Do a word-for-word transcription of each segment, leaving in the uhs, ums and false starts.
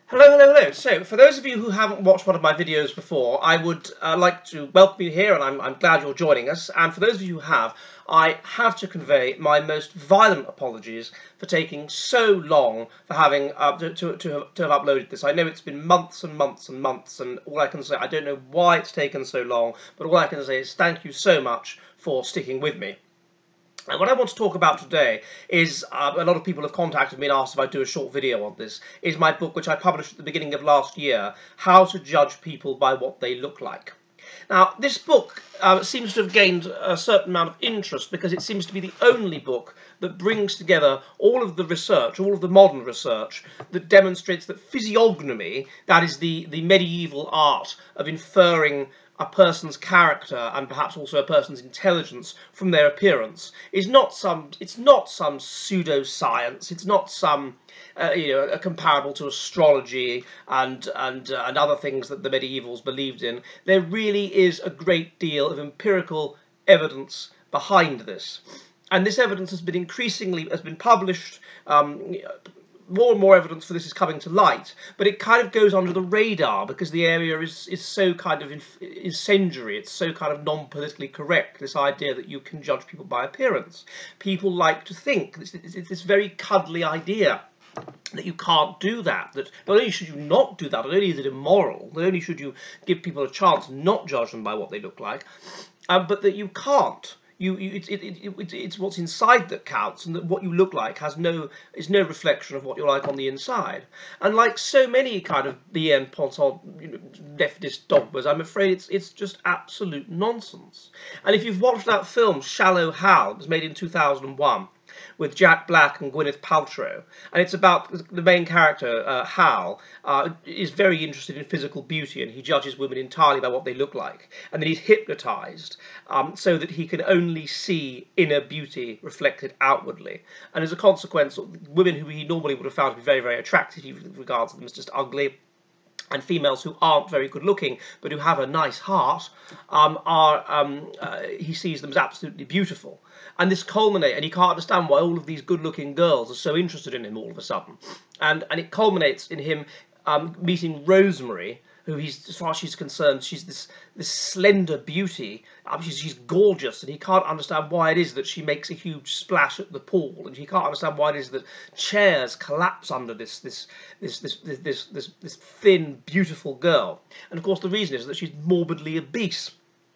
Hello, hello, hello. So, for those of you who haven't watched one of my videos before, I would uh, like to welcome you here, and I'm, I'm glad you're joining us. And for those of you who have, I have to convey my most violent apologies for taking so long for having uh, to, to, to, have, to have uploaded this. I know it's been months and months and months, and all I can say, I don't know why it's taken so long, but all I can say is thank you so much for sticking with me. And what I want to talk about today is, uh, a lot of people have contacted me and asked if I do a short video on this, is my book which I published at the beginning of last year, How to Judge People by What They Look Like. Now, this book uh, seems to have gained a certain amount of interest because it seems to be the only book that brings together all of the research, all of the modern research, that demonstrates that physiognomy, that is the, the medieval art of inferring a person's character and perhaps also a person's intelligence from their appearance, is not some it's not some pseudoscience. It's not some uh, you know, a comparable to astrology and and uh, and other things that the medievals believed in. There really is a great deal of empirical evidence behind this, and this evidence has been increasingly has been published. Um, More and more evidence for this is coming to light, but it kind of goes under the radar because the area is, is so kind of incendiary, it's so kind of non-politically correct, this idea that you can judge people by appearance. People like to think, it's, it's this very cuddly idea that you can't do that, that not only should you not do that, not only is it immoral, not only should you give people a chance not judge them by what they look like, uh, but that you can't. You, you, it, it, it, it's what's inside that counts, and that what you look like has no is no reflection of what you're like on the inside. And like so many kind of bien-pensant, you know, leftist dogmas, I'm afraid it's it's just absolute nonsense. And if you've watched that film Shallow Hal, it was made in two thousand one. With Jack Black and Gwyneth Paltrow, and it's about the main character, uh, Hal, uh, is very interested in physical beauty, and he judges women entirely by what they look like, and then he's hypnotised um, so that he can only see inner beauty reflected outwardly, and as a consequence, women who he normally would have found to be very, very attractive, he regards them as just ugly, and females who aren't very good looking but who have a nice heart um, are um, uh, he sees them as absolutely beautiful. And this culminates, and he can't understand why all of these good looking girls are so interested in him all of a sudden. And, and it culminates in him um, meeting Rosemary, who he's, as far as she's concerned, she's this this slender beauty. Um, she's, she's gorgeous, and he can't understand why it is that she makes a huge splash at the pool, and he can't understand why it is that chairs collapse under this this this this this this, this, this thin, beautiful girl. And of course, the reason is that she's morbidly obese.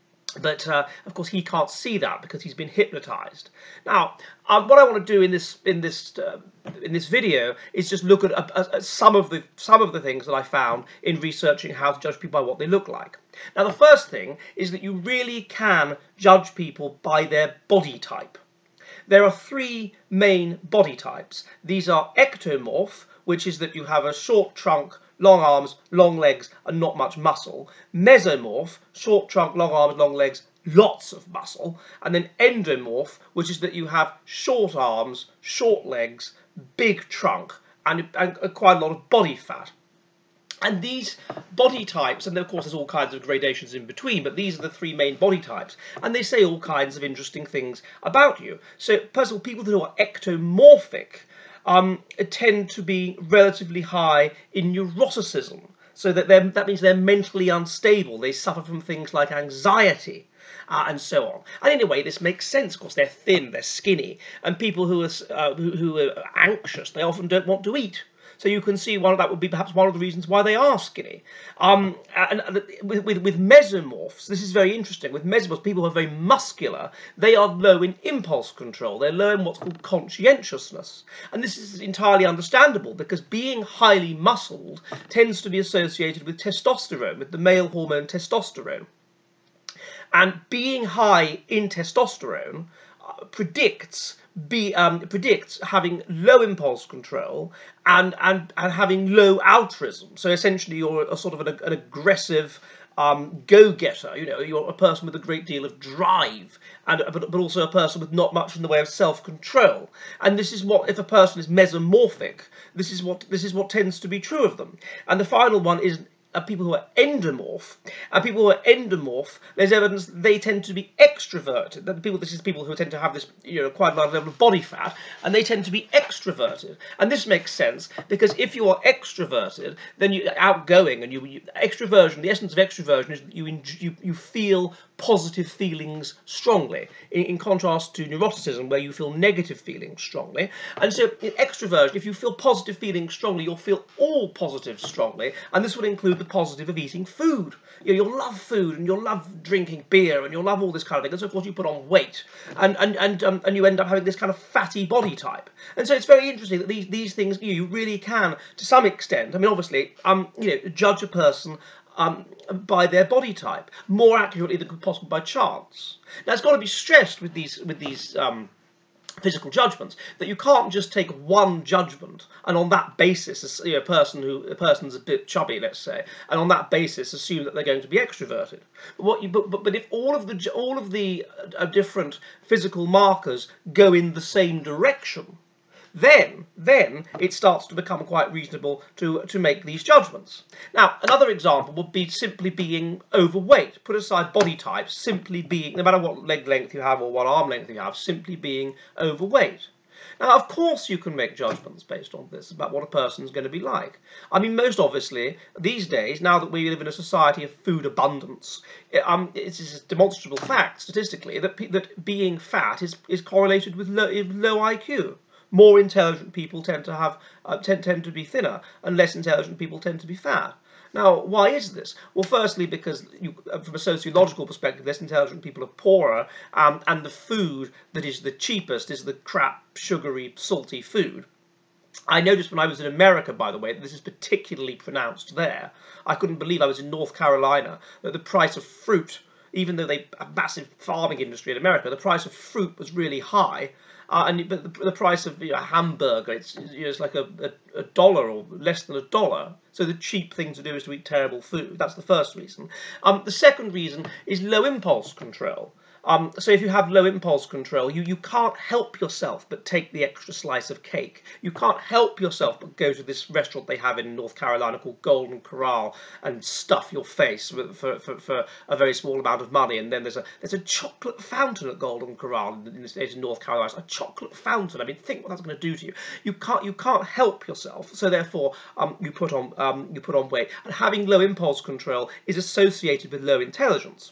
But uh, of course he can't see that because he's been hypnotized. Now, um, what I want to do in this in this uh, in this video is just look at, uh, at some of the some of the things that I found in researching how to judge people by what they look like. Now, the first thing is that you really can judge people by their body type. There are three main body types. These are ectomorph, which is that you have a short trunk, long arms, long legs, and not much muscle. Mesomorph, short trunk, long arms, long legs, lots of muscle. And then endomorph, which is that you have short arms, short legs, big trunk, and, and quite a lot of body fat. And these body types, and of course there's all kinds of gradations in between, but these are the three main body types, and they say all kinds of interesting things about you. So, first of all, people who are ectomorphic um, tend to be relatively high in neuroticism, so that they're, that means they're mentally unstable. They suffer from things like anxiety. Uh, and so on. And anyway, this makes sense. Of course, they're thin, they're skinny, and people who are uh, who, who are anxious, they often don't want to eat. So you can see one of that would be perhaps one of the reasons why they are skinny. Um, and, and with, with, with mesomorphs, this is very interesting. With mesomorphs, people who are very muscular, they are low in impulse control. They're low in what's called conscientiousness. And this is entirely understandable because being highly muscled tends to be associated with testosterone, with the male hormone testosterone. And being high in testosterone uh, predicts be um, predicts having low impulse control and and and having low altruism. So essentially, you're a sort of an, an aggressive um, go-getter. You know, you're a person with a great deal of drive, and but, but also a person with not much in the way of self-control. And this is what, if a person is mesomorphic, this is what this is what tends to be true of them. And the final one is uh, people who are endomorph, and people who are endomorph, there's evidence that they tend to be extroverted. That people, this is people who tend to have this, you know, quite a large level of body fat, and they tend to be extroverted. And this makes sense because if you are extroverted, then you outgoing, and you, you extroversion. The essence of extroversion is that you you you feel positive feelings strongly, in, in contrast to neuroticism, where you feel negative feelings strongly. And so in extroversion, if you feel positive feelings strongly, you'll feel all positive strongly, and this will include the positive of eating food. You know, you'll love food, and you'll love drinking beer, and you'll love all this kind of thing, and so of course you put on weight, and and and, um, and you end up having this kind of fatty body type. And so it's very interesting that these, these things, you, know, you really can, to some extent, I mean obviously, um, you know, judge a person Um, by their body type more accurately than could possible by chance. Now, it's got to be stressed with these with these um, physical judgments that you can't just take one judgment and on that basis, you know, a person who a person's a bit chubby, let's say, and on that basis assume that they're going to be extroverted. But what you but but, but if all of the all of the uh, different physical markers go in the same direction, then, then it starts to become quite reasonable to, to make these judgments. Now, another example would be simply being overweight. Put aside body type, simply being, no matter what leg length you have or what arm length you have, simply being overweight. Now, of course you can make judgments based on this, about what a person's going to be like. I mean, most obviously, these days, now that we live in a society of food abundance, um, it's a demonstrable fact, statistically, that, that being fat is, is correlated with low, low I Q. More intelligent people tend to have uh, tend, tend to be thinner, and less intelligent people tend to be fat. Now, why is this? Well, firstly, because you, from a sociological perspective, less intelligent people are poorer, um, and the food that is the cheapest is the crap, sugary, salty food. I noticed when I was in America, by the way, that this is particularly pronounced there. I couldn't believe I was in North Carolina, that the price of fruit, even though they have a massive farming industry in America, the price of fruit was really high. Uh, and but the, the price of, you know, a hamburger, it's, you know, it's like a, a, a dollar or less than a dollar. So the cheap thing to do is to eat terrible food. That's the first reason. Um, the second reason is low impulse control. Um, so if you have low impulse control, you, you can't help yourself but take the extra slice of cake. You can't help yourself but go to this restaurant they have in North Carolina called Golden Corral and stuff your face for, for, for, for a very small amount of money. And then there's a there's a chocolate fountain at Golden Corral in the state of North Carolina. It's a chocolate fountain. I mean, think what that's going to do to you. You can't you can't help yourself. So therefore, um, you put on um, you put on weight. And having low impulse control is associated with low intelligence.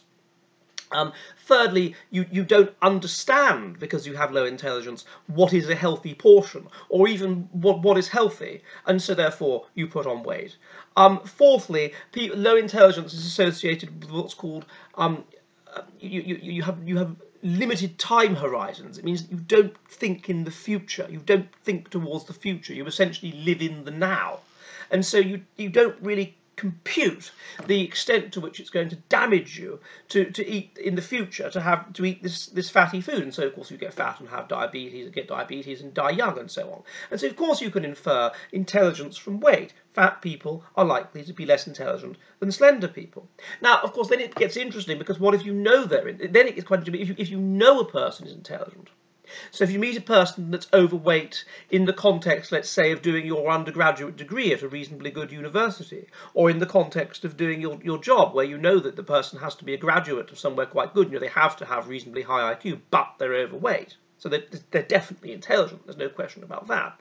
Um, thirdly, you, you don't understand, because you have low intelligence, what is a healthy portion, or even what, what is healthy, and so therefore you put on weight. Um, fourthly, low intelligence is associated with what's called, um, you, you, you, have, you have limited time horizons. It means that you don't think in the future, you don't think towards the future, you essentially live in the now. And so you, you don't really compute the extent to which it's going to damage you to, to eat in the future, to have to eat this, this fatty food. And so, of course, you get fat and have diabetes, and get diabetes and die young and so on. And so, of course, you can infer intelligence from weight. Fat people are likely to be less intelligent than slender people. Now, of course, then it gets interesting, because what if you know they're in, then it gets quite interesting if you, if you know a person is intelligent. So if you meet a person that's overweight in the context, let's say, of doing your undergraduate degree at a reasonably good university, or in the context of doing your, your job, where you know that the person has to be a graduate of somewhere quite good, you know, they have to have reasonably high I Q, but they're overweight. So they're, they're definitely intelligent, there's no question about that.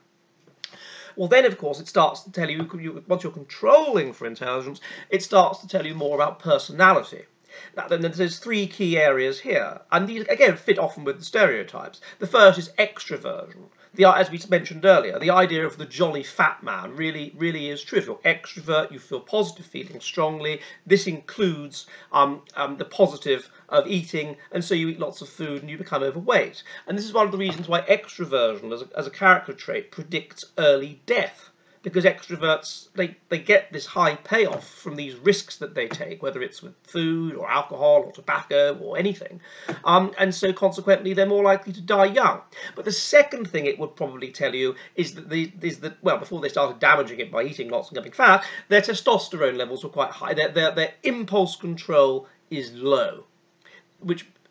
Well, then, of course, it starts to tell you, you, once you're controlling for intelligence, it starts to tell you more about personality. Now, then there's three key areas here, and these, again, fit often with the stereotypes. The first is extroversion. The, as we mentioned earlier, the idea of the jolly fat man really, really is true. If you're extrovert, you feel positive feelings strongly. This includes um, um, the positive of eating, and so you eat lots of food and you become overweight. And this is one of the reasons why extroversion as a, as a character trait predicts early death. Because extroverts, they, they get this high payoff from these risks that they take, whether it's with food or alcohol or tobacco or anything. Um, and so consequently, they're more likely to die young. But the second thing it would probably tell you is that, the, is that well, before they started damaging it by eating lots and getting fat, their testosterone levels were quite high. Their, their, their impulse control is low, which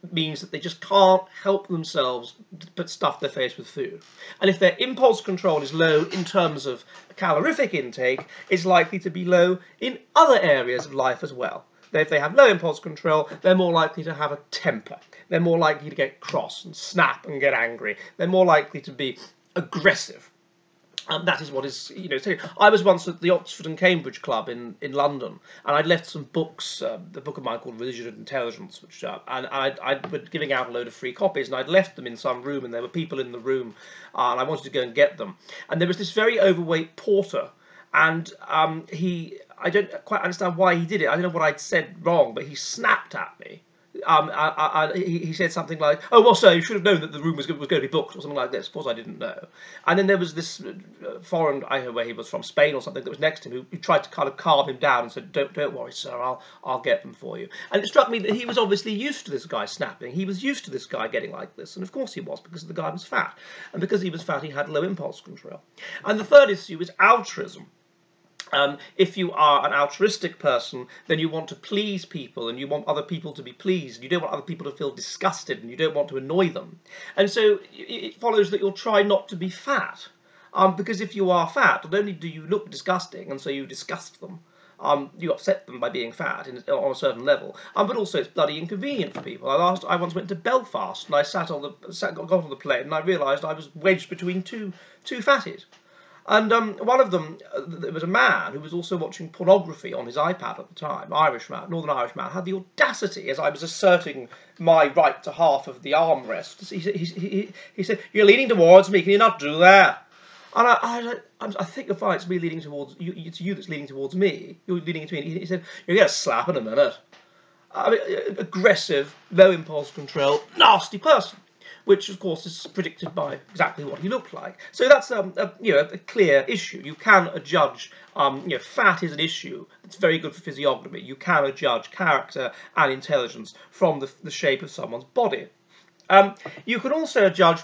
means that they just can't help themselves but stuff their face with food. And if their impulse control is low in terms of calorific intake, it's likely to be low in other areas of life as well. If they have low impulse control, they're more likely to have a temper. They're more likely to get cross and snap and get angry. They're more likely to be aggressive. Um, that is what is, you know, I was once at the Oxford and Cambridge Club in, in London, and I'd left some books, uh, the book of mine called Religion and Intelligence, which, uh, and I'd, I'd been giving out a load of free copies, and I'd left them in some room, and there were people in the room, uh, and I wanted to go and get them. And there was this very overweight porter, and um, he, I don't quite understand why he did it, I don't know what I'd said wrong, but he snapped at me. Um, I, I, I, he, he said something like, "Oh, well, sir, you should have known that the room was, was going to be booked," or something like this. Of course, I didn't know. And then there was this uh, foreign, I don't know where he was from, Spain or something, that was next to him, who, who tried to kind of calm him down and said, "Don't, don't worry, sir, I'll, I'll get them for you." And it struck me that he was obviously used to this guy snapping. He was used to this guy getting like this, and of course he was, because the guy was fat, and because he was fat, he had low impulse control. And the third issue is altruism. Um, if you are an altruistic person, then you want to please people, and you want other people to be pleased, and you don't want other people to feel disgusted, and you don't want to annoy them. And so it follows that you'll try not to be fat, um, because if you are fat, not only do you look disgusting, and so you disgust them, um, you upset them by being fat in, on a certain level, um, but also it's bloody inconvenient for people. I, last, I once went to Belfast, and I sat on the sat, got on the plane, and I realised I was wedged between two two fatties. And um, one of them, uh, there was a man who was also watching pornography on his iPad at the time, Irish man, Northern Irish man, had the audacity, as I was asserting my right to half of the armrest, he, he, he, he said, "You're leaning towards me, can you not do that?" And I, I, I, I think you're fine, it's me leaning towards you, it's you that's leaning towards me, you're leaning to me. He, he said, "You'll get a slap in a minute." I mean, aggressive, low impulse control, nasty person. Which, of course, is predicted by exactly what he looked like. So that's um, a, you know, a clear issue. You can adjudge, um, you know, fat is an issue. It's very good for physiognomy. You can adjudge character and intelligence from the, the shape of someone's body. Um, you can also judge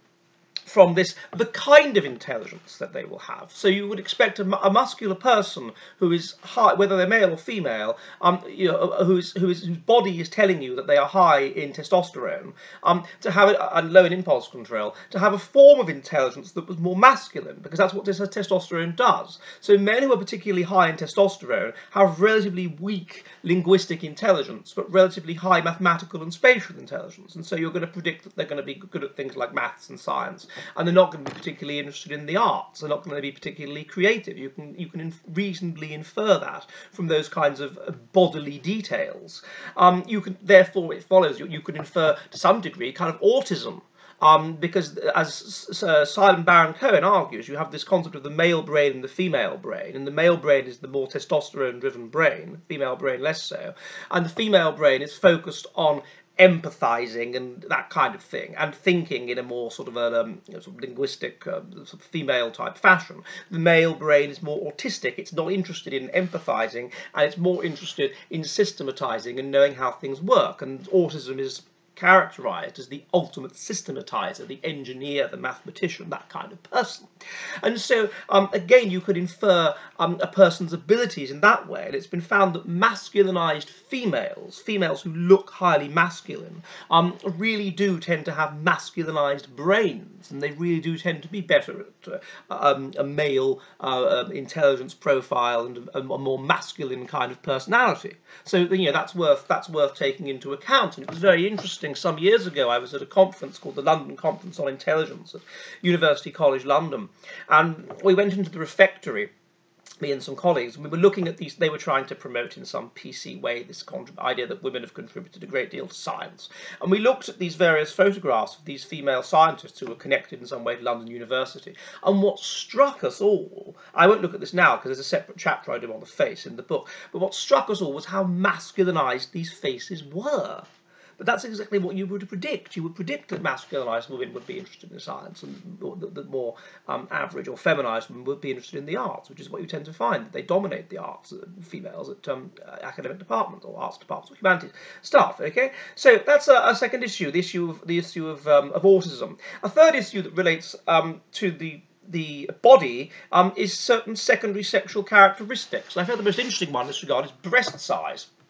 from this the kind of intelligence that they will have. So you would expect a, a muscular person who is high, whether they're male or female, um, you know, who is, who is, whose body is telling you that they are high in testosterone, um, to have a, and low in impulse control, to have a form of intelligence that was more masculine, because that's what this testosterone does. So men who are particularly high in testosterone have relatively weak linguistic intelligence, but relatively high mathematical and spatial intelligence, and so you're going to predict that they're going to be good at things like maths and science. And they're not going to be particularly interested in the arts. They're not going to be particularly creative. You can you can inf reasonably infer that from those kinds of uh, bodily details. Um, you can therefore it follows you you can infer to some degree kind of autism. Um, because as uh, Simon Baron-Cohen argues, you have this concept of the male brain and the female brain, and the male brain is the more testosterone-driven brain, female brain less so, and the female brain is focused on empathizing and that kind of thing, and thinking in a more sort of a um, you know, sort of linguistic, uh, sort of female-type fashion. The male brain is more autistic. It's not interested in empathizing, and it's more interested in systematizing and knowing how things work. And autism is characterized as the ultimate systematizer, the engineer, the mathematician, that kind of person. And so, um, again, you could infer um, a person's abilities in that way, and it's been found that masculinized females, females who look highly masculine, um, really do tend to have masculinized brains, and they really do tend to be better at uh, um, a male uh, um, intelligence profile and a, a more masculine kind of personality. So, you know, that's worth, that's worth taking into account, and it was very interesting. Some years ago, I was at a conference called the London Conference on Intelligence at University College London, and we went into the refectory, me and some colleagues, and we were looking at these. They were trying to promote in some P C way this idea that women have contributed a great deal to science, and we looked at these various photographs of these female scientists who were connected in some way to London University, and what struck us all, I won't look at this now because there's a separate chapter I do on the face in the book, but what struck us all was how masculinized these faces were. But that's exactly what you would predict. You would predict that masculinized women would be interested in science, and that more um, average or feminized women would be interested in the arts, which is what you tend to find, that they dominate the arts, uh, females at um, academic departments or arts departments or humanities staff. Okay, so that's a, a second issue, the issue of the issue of um, of autism. A third issue that relates um, to the the body um, is certain secondary sexual characteristics. And I think the most interesting one in this regard is breast size.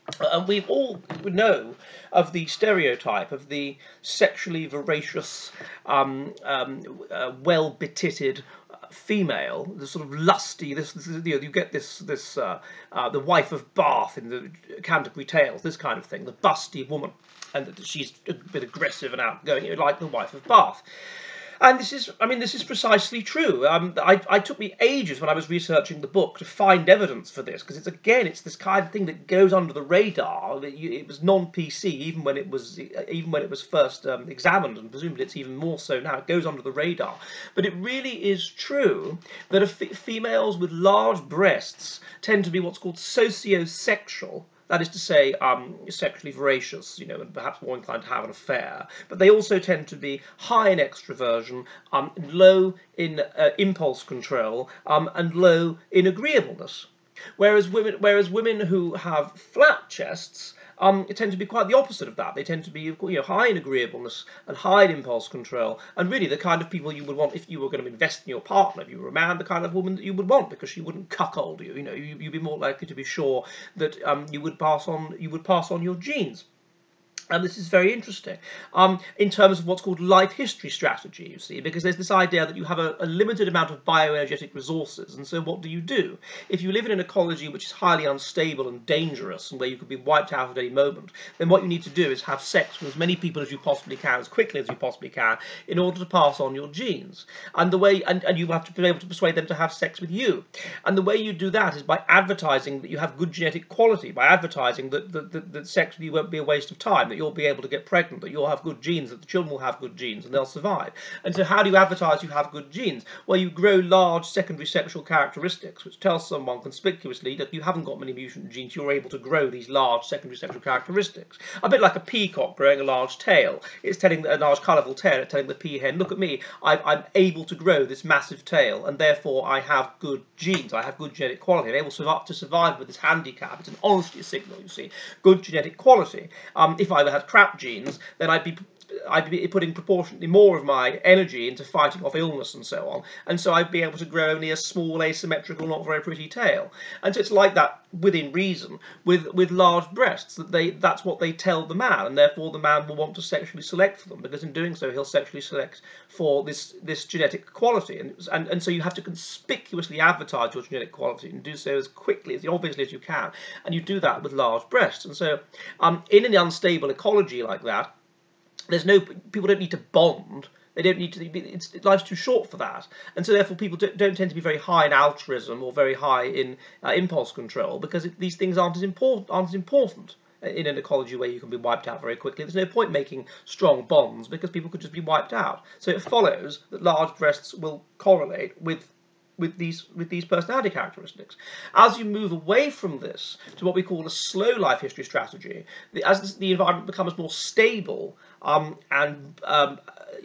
And we all know of the stereotype of the sexually voracious, um, um, uh, well-betitted female, the sort of lusty. This, this you know, you get this this uh, uh, the wife of Bath in the Canterbury Tales, this kind of thing, the busty woman, and that she's a bit aggressive and outgoing, you know, like the wife of Bath. And this is, I mean, this is precisely true. Um, I, I took me ages when I was researching the book to find evidence for this, because it's, again, it's this kind of thing that goes under the radar. It, it was non-P C even when it was, even when it was first um, examined, and presumably it's even more so now. It goes under the radar. But it really is true that females with large breasts tend to be what's called sociosexual. That is to say, um, sexually voracious, you know, and perhaps more inclined to have an affair. But they also tend to be high in extroversion, um, low in uh, impulse control, um, and low in agreeableness. Whereas women, whereas women who have flat chests um, tend to be quite the opposite of that. They tend to be, you know, high in agreeableness and high in impulse control, and really the kind of people you would want if you were going to invest in your partner. If you were a man, the kind of woman that you would want, because she wouldn't cuckold you. You know, you, you'd be more likely to be sure that um, you would pass on, you would pass on your genes. And this is very interesting um, in terms of what's called life history strategy, you see, because there's this idea that you have a, a limited amount of bioenergetic resources, and so what do you do? If you live in an ecology which is highly unstable and dangerous, and where you could be wiped out at any moment, then what you need to do is have sex with as many people as you possibly can, as quickly as you possibly can, in order to pass on your genes. And the way, and, and you have to be able to persuade them to have sex with you. And the way you do that is by advertising that you have good genetic quality, by advertising that, that, that, that sex with you won't be a waste of time, that you'll be able to get pregnant, that you'll have good genes, that the children will have good genes, and they'll survive. And so how do you advertise you have good genes? Well, you grow large secondary sexual characteristics, which tells someone conspicuously that you haven't got many mutant genes, you're able to grow these large secondary sexual characteristics. A bit like a peacock growing a large tail. It's telling a large colourful tail, it's telling the peahen, look at me, I, I'm able to grow this massive tail, and therefore I have good genes, I have good genetic quality, I'm able to survive with this handicap. It's an honesty signal, you see, good genetic quality. Um, if I had crap genes, then I'd be I'd be putting proportionately more of my energy into fighting off illness and so on, and so I'd be able to grow only a small, asymmetrical, not very pretty tail. And so it's like that within reason with with large breasts, that they that's what they tell the man, and therefore the man will want to sexually select for them, because in doing so he'll sexually select for this this genetic quality, and and, and so you have to conspicuously advertise your genetic quality and do so as quickly, as obviously as you can, and you do that with large breasts. And so um, in an unstable ecology like that, there's no, people don't need to bond. They don't need to, it's, life's too short for that. And so therefore people don't, don't tend to be very high in altruism or very high in uh, impulse control, because it, these things aren't as important, aren't as important in an ecology where you can be wiped out very quickly. There's no point making strong bonds, because people could just be wiped out. So it follows that large breasts will correlate with with these with these personality characteristics. As you move away from this to what we call a slow life history strategy, the, as the environment becomes more stable um, and um,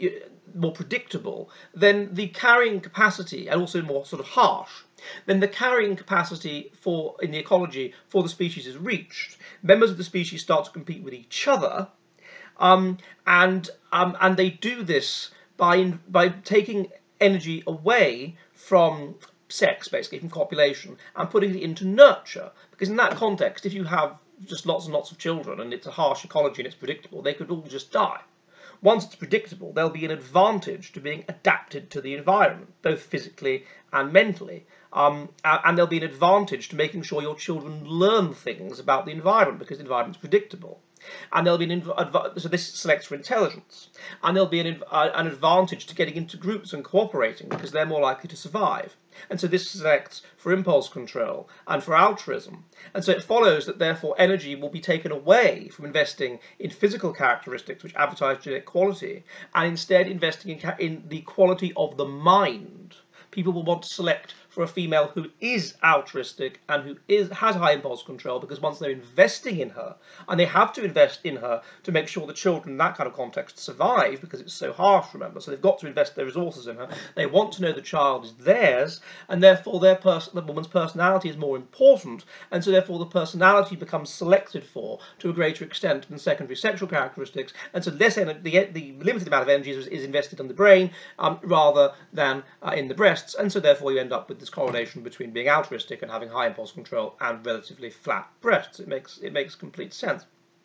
more predictable, then the carrying capacity, and also more sort of harsh, then the carrying capacity for in the ecology for the species is reached. Members of the species start to compete with each other, um, and um, and they do this by by taking energy away from sex, basically, from copulation, and putting it into nurture. Because in that context, if you have just lots and lots of children, and it's a harsh ecology and it's predictable, they could all just die. Once it's predictable, there'll be an advantage to being adapted to the environment, both physically and mentally. Um, and there'll be an advantage to making sure your children learn things about the environment, because the environment's predictable. And there'll be an so this selects for intelligence, and there'll be an, uh, an advantage to getting into groups and cooperating, because they're more likely to survive. And so this selects for impulse control and for altruism. And so it follows that therefore energy will be taken away from investing in physical characteristics which advertise genetic quality, and instead investing in, in the quality of the mind. People will want to select for a female who is altruistic and who is has high impulse control, because once they're investing in her, and they have to invest in her to make sure the children in that kind of context survive, because it's so harsh, remember, so they've got to invest their resources in her. They want to know the child is theirs, and therefore their pers the woman's personality is more important, and so therefore the personality becomes selected for to a greater extent than secondary sexual characteristics, and so less the, the limited amount of energy is, is invested in the brain um, rather than uh, in the breasts, and so therefore you end up with the this correlation between being altruistic and having high impulse control and relatively flat breasts. It makes it makes complete sense.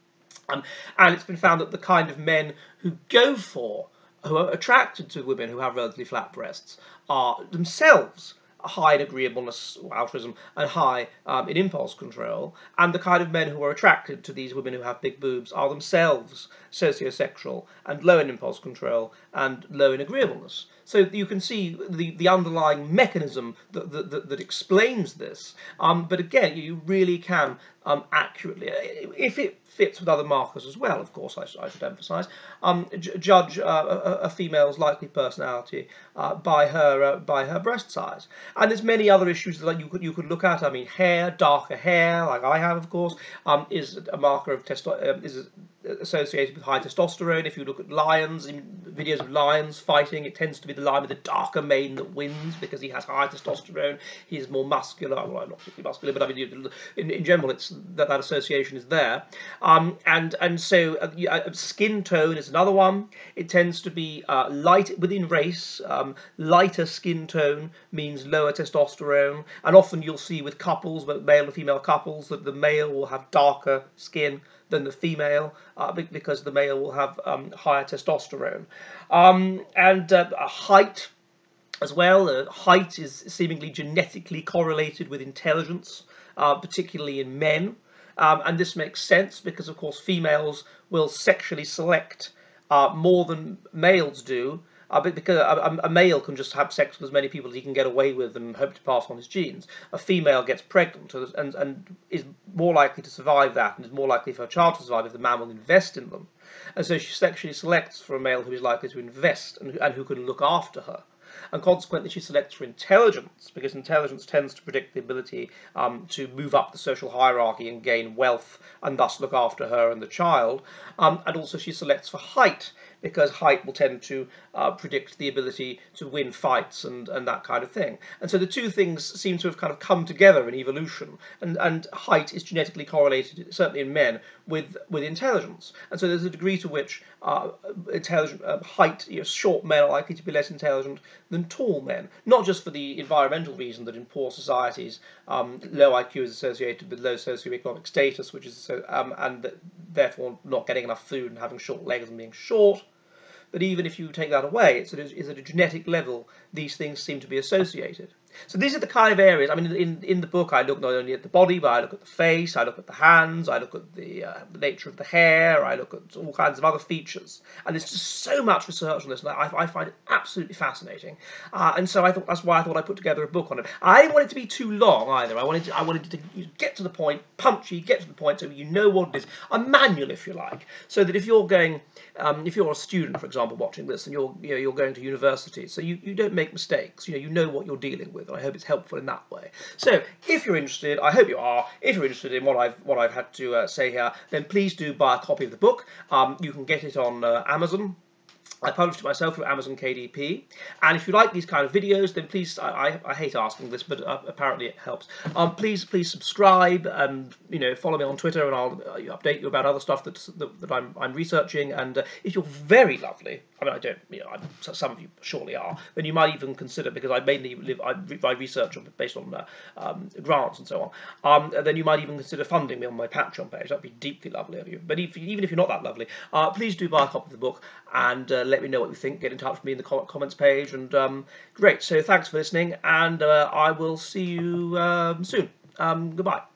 Um, and it's been found that the kind of men who go for, who are attracted to women who have relatively flat breasts, are themselves high in agreeableness or altruism and high um, in impulse control, and the kind of men who are attracted to these women who have big boobs are themselves sociosexual and low in impulse control and low in agreeableness. So you can see the, the underlying mechanism that, that, that explains this, um, but again, you really can um, accurately, if it fits with other markers as well, of course, I, I should emphasise, um, judge uh, a, a female's likely personality uh, by her uh, by her breast size. And there's many other issues that you could you could look at. I mean, hair, darker hair, like I have, of course, um, is a marker of testo um, is associated with high testosterone. If you look at lions, in videos of lions fighting, it tends to be the lion with the darker mane that wins because he has high testosterone. He's more muscular. Well, not particularly muscular, but I mean, in, in general, it's that that association is there. Um, and and so uh, uh, skin tone is another one. It tends to be uh, light within race. Um, lighter skin tone means lower testosterone, and often you'll see with couples, but male and female couples, that the male will have darker skin than the female uh, because the male will have um, higher testosterone. Um, and uh, height as well. Uh, height is seemingly genetically correlated with intelligence, uh, particularly in men. Um, and this makes sense because, of course, females will sexually select uh, more than males do, uh, because a, a male can just have sex with as many people as he can get away with and hope to pass on his genes. A female gets pregnant and, and is more likely to survive that, and is more likely for her child to survive if the man will invest in them. And so she sexually selects for a male who is likely to invest and, and who can look after her. And consequently she selects for intelligence, because intelligence tends to predict the ability um, to move up the social hierarchy and gain wealth and thus look after her and the child. Um, and also she selects for height, because height will tend to uh, predict the ability to win fights and, and that kind of thing. And so the two things seem to have kind of come together in evolution, and, and height is genetically correlated, certainly in men, with, with intelligence. And so there's a degree to which uh, intelligent uh, height, you know, short men are likely to be less intelligent than tall men, not just for the environmental reason that in poor societies um, low I Q is associated with low socioeconomic status, which is so, um, and therefore not getting enough food and having short legs and being short. But even if you take that away, it's at, a, it's at a genetic level, these things seem to be associated. So these are the kind of areas, I mean, in, in the book I look not only at the body, but I look at the face, I look at the hands, I look at the, uh, the nature of the hair, I look at all kinds of other features. And there's just so much research on this, and I, I find it absolutely fascinating. Uh, and so I thought that's why I thought I put together a book on it. I didn't want it to be too long either. I wanted to, I wanted to get to the point, punchy, get to the point, so you know what it is. A manual, if you like, so that if you're going, um, if you're a student, for example, watching this, and you're, you know, you're going to university, so you, you don't make mistakes. You know, you know what you're dealing with. And I hope it's helpful in that way. So, if you're interested, I hope you are, if you're interested in what I've what I've had to uh, say here, then please do buy a copy of the book. Um, you can get it on uh, Amazon. I published it myself through Amazon K D P, and if you like these kind of videos, then please, I, I, I hate asking this, but uh, apparently it helps, um, please please subscribe, and you know, follow me on Twitter, and I'll uh, update you about other stuff that's, that, that I'm, I'm researching. And uh, if you're very lovely, I mean, I don't, you know, I'm, some of you surely are, then you might even consider, because I mainly live, I, I research based on uh, um, grants and so on, um, then you might even consider funding me on my Patreon page. That'd be deeply lovely of you. But if, even if you're not that lovely, uh, please do buy a copy of the book, and uh, let me know what you think. Get in touch with me in the comments page, and um, great. So thanks for listening, and uh, I will see you um, soon. Um, goodbye.